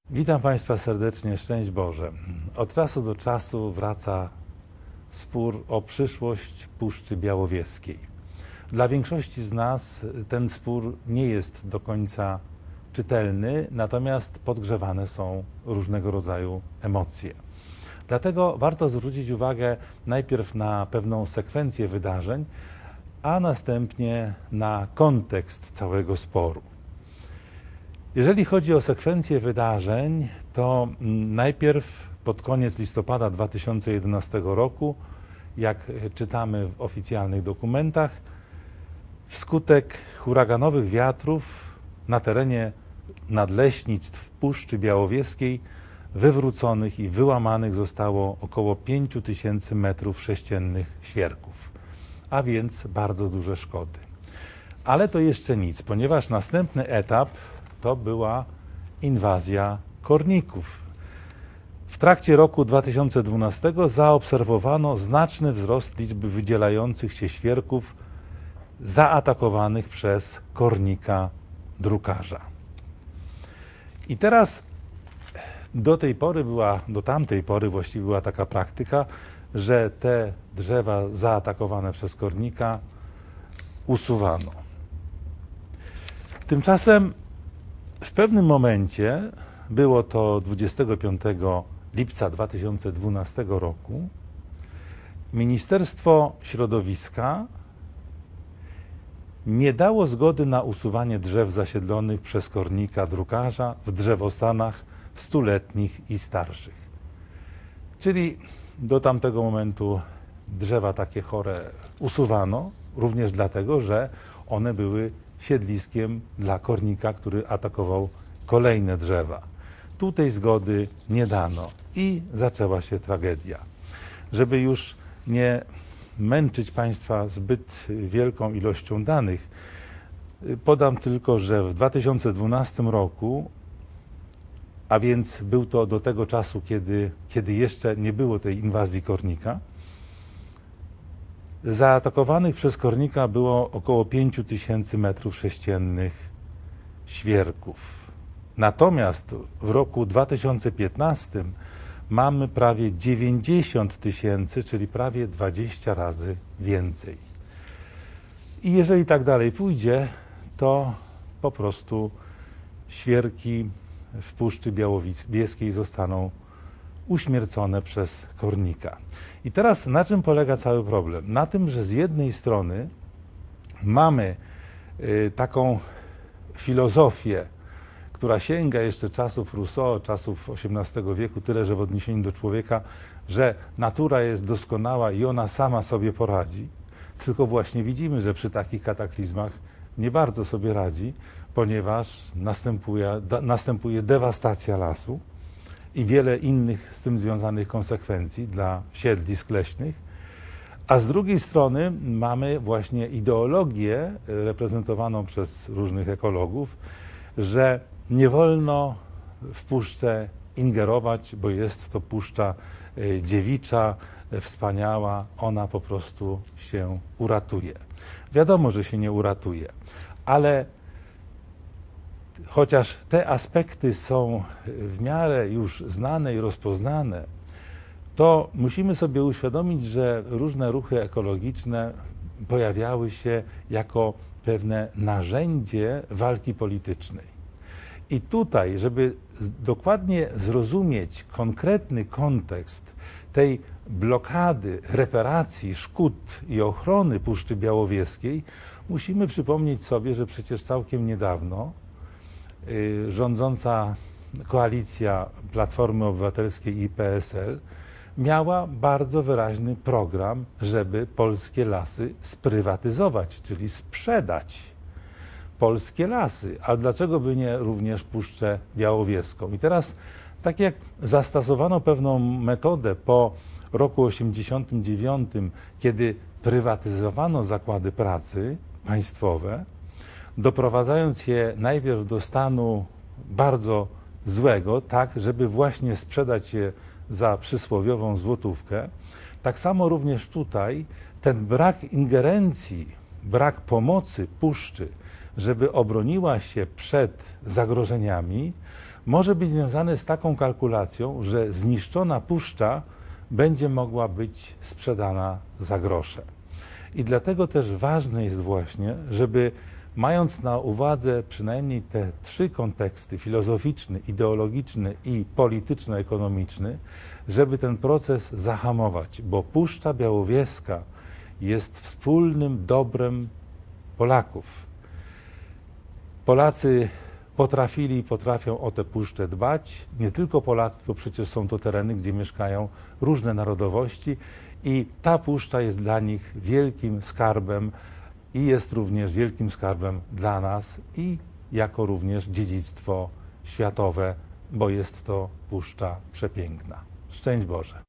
Witam Państwa serdecznie, szczęść Boże. Od czasu do czasu wraca spór o przyszłość Puszczy Białowieskiej. Dla większości z nas ten spór nie jest do końca czytelny, natomiast podgrzewane są różnego rodzaju emocje. Dlatego warto zwrócić uwagę najpierw na pewną sekwencję wydarzeń, a następnie na kontekst całego sporu. Jeżeli chodzi o sekwencję wydarzeń, to najpierw pod koniec listopada 2011 roku, jak czytamy w oficjalnych dokumentach, wskutek huraganowych wiatrów na terenie nadleśnictw Puszczy Białowieskiej wywróconych i wyłamanych zostało około 5000 m3 świerków, a więc bardzo duże szkody. Ale to jeszcze nic, ponieważ następny etap to była inwazja korników. W trakcie roku 2012 zaobserwowano znaczny wzrost liczby wydzielających się świerków zaatakowanych przez kornika drukarza. I teraz do tamtej pory właściwie była taka praktyka, że te drzewa zaatakowane przez kornika usuwano. Tymczasem w pewnym momencie, było to 25 lipca 2012 roku, Ministerstwo Środowiska nie dało zgody na usuwanie drzew zasiedlonych przez kornika drukarza w drzewostanach stuletnich i starszych. Czyli do tamtego momentu drzewa takie chore usuwano, również dlatego, że one były siedliskiem dla kornika, który atakował kolejne drzewa. Tu tej zgody nie dano i zaczęła się tragedia. Żeby już nie męczyć Państwa zbyt wielką ilością danych, podam tylko, że w 2012 roku, a więc był to do tego czasu, kiedy jeszcze nie było tej inwazji kornika, zaatakowanych przez kornika było około 5000 m3 świerków. Natomiast w roku 2015 mamy prawie 90 000, czyli prawie 20 razy więcej. I jeżeli tak dalej pójdzie, to po prostu świerki w Puszczy Białowieskiej zostaną uśmiercone przez kornika. I teraz na czym polega cały problem? Na tym, że z jednej strony mamy taką filozofię, która sięga jeszcze czasów Rousseau, czasów XVIII wieku, tyle że w odniesieniu do człowieka, że natura jest doskonała i ona sama sobie poradzi. Tylko właśnie widzimy, że przy takich kataklizmach nie bardzo sobie radzi, ponieważ następuje dewastacja lasu i wiele innych z tym związanych konsekwencji dla siedlisk leśnych, a z drugiej strony mamy właśnie ideologię reprezentowaną przez różnych ekologów, że nie wolno w puszczę ingerować, bo jest to puszcza dziewicza, wspaniała, ona po prostu się uratuje. Wiadomo, że się nie uratuje, ale chociaż te aspekty są w miarę już znane i rozpoznane, to musimy sobie uświadomić, że różne ruchy ekologiczne pojawiały się jako pewne narzędzie walki politycznej. I tutaj, żeby dokładnie zrozumieć konkretny kontekst tej blokady, reparacji, szkód i ochrony Puszczy Białowieskiej, musimy przypomnieć sobie, że przecież całkiem niedawno rządząca koalicja Platformy Obywatelskiej i PSL miała bardzo wyraźny program, żeby polskie lasy sprywatyzować, czyli sprzedać polskie lasy. A dlaczego by nie również Puszczę Białowieską? I teraz, tak jak zastosowano pewną metodę po roku 1989, kiedy prywatyzowano zakłady pracy państwowe, doprowadzając je najpierw do stanu bardzo złego, tak żeby właśnie sprzedać je za przysłowiową złotówkę, tak samo również tutaj ten brak ingerencji, brak pomocy puszczy, żeby obroniła się przed zagrożeniami, może być związane z taką kalkulacją, że zniszczona puszcza będzie mogła być sprzedana za grosze. I dlatego też ważne jest właśnie, żeby mając na uwadze przynajmniej te trzy konteksty, filozoficzny, ideologiczny i polityczno-ekonomiczny, żeby ten proces zahamować, bo Puszcza Białowieska jest wspólnym dobrem Polaków. Polacy potrafili i potrafią o tę puszczę dbać. Nie tylko Polacy, bo przecież są to tereny, gdzie mieszkają różne narodowości i ta puszcza jest dla nich wielkim skarbem i jest również wielkim skarbem dla nas i jako również dziedzictwo światowe, bo jest to puszcza przepiękna. Szczęść Boże!